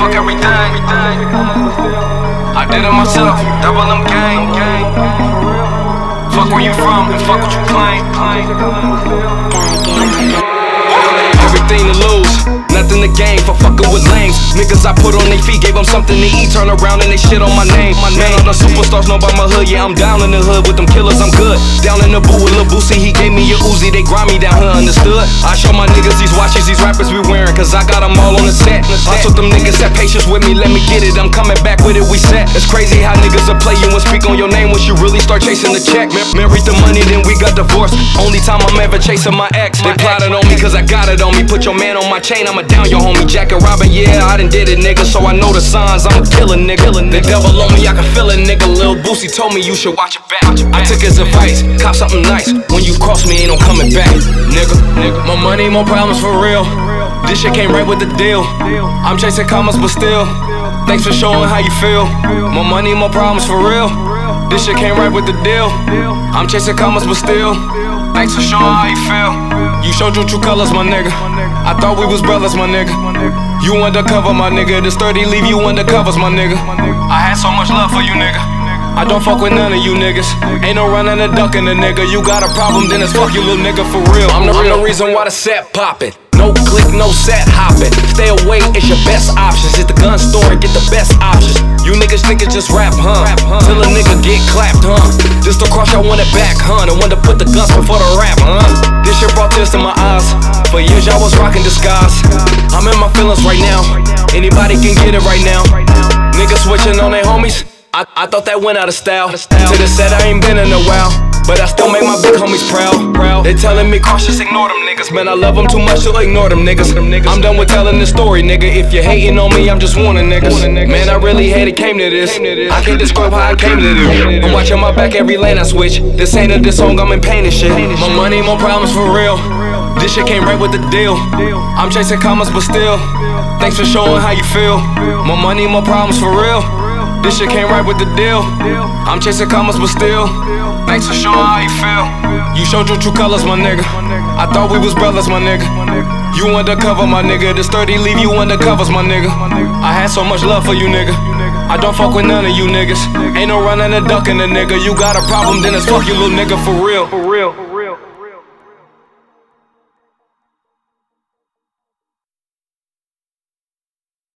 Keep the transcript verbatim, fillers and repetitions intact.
fuck everything. I did it myself, double M gang. Fuck where you from and fuck what you claim. Everything to lose, nothing to gain for fucking with lames. Niggas I put on their feet, gave them something to eat, turn around and they shit on my name. My man, all the superstars know about my hood, yeah, I'm down in the hood with them killers, I'm good. Down in the booth with Lil Boosie, he gave me a Uzi, they grind me down here, understood? I show my niggas these watches, these rappers be wearing, cause I got them all on the set. I told them niggas had patience with me, let me get it, I'm coming back with it, we set. It's crazy how niggas will play you and speak on your name once you really start chasing the check. Married the money, then we got divorced. Only time I'm ever chasing my ex. They plotted on me cause I got it on me. Put your man on my chain, I'ma down your homie. Jack and Robin, yeah, I done did it, nigga. So I know the signs, I'm a killer, nigga. The devil on me, I can feel it, nigga. Lil Boosie told me you should watch your back. I took his advice, cop something nice. When you cross me, ain't no coming back, nigga. More money, more problems for real. This shit came right with the deal. I'm chasing commas, but still, thanks for showing how you feel. More money, more problems for real. This shit came right with the deal. I'm chasing commas, but still, thanks for showing how you feel. You showed your true colors, my nigga. I thought we was brothers, my nigga. You undercover, my nigga. This thirty leave you undercovers, my nigga. I had so much love for you, nigga. I don't fuck with none of you niggas. Ain't no running and ducking a nigga. You got a problem, then it's fuck you, little nigga, for real. I'm the, I'm the reason why the set poppin'. No click, no set hopping. Stay away, it's your best options. Hit the gun store and get the best options. You niggas think it's just rap, huh? Till a nigga get clapped, huh? Just to cross, I want it back, huh? And want to put the guns before the rap, huh? This shit brought tears to my eyes. For years y'all was rocking disguise. I'm in my feelings right now. Anybody can get it right now. Niggas switching on their homies. I, I thought that went out of style. To the set, I ain't been in a while, but I still make my big homies proud. They telling me cautious, ignore them niggas. Man, I love them too much to ignore them niggas. I'm done with telling the story, nigga. If you're hating on me, I'm just warning niggas. Man, I really hate it came to this. I can't describe how I came to this. I'm watching my back every lane I switch. This ain't a diss song, I'm in pain and shit. More money, more problems for real. This shit came right with the deal. I'm chasing commas, but still, thanks for showing how you feel. More money, more problems for real. This shit came right with the deal. I'm chasing commas, but still, thanks for showing how you feel. You showed your true colors, my nigga. I thought we was brothers, my nigga. You undercover, my nigga. This thirty leave you undercovers, my nigga. I had so much love for you, nigga. I don't fuck with none of you niggas. Ain't no running and ducking a nigga. You got a problem, then it's fuck you, little nigga, for real. For real.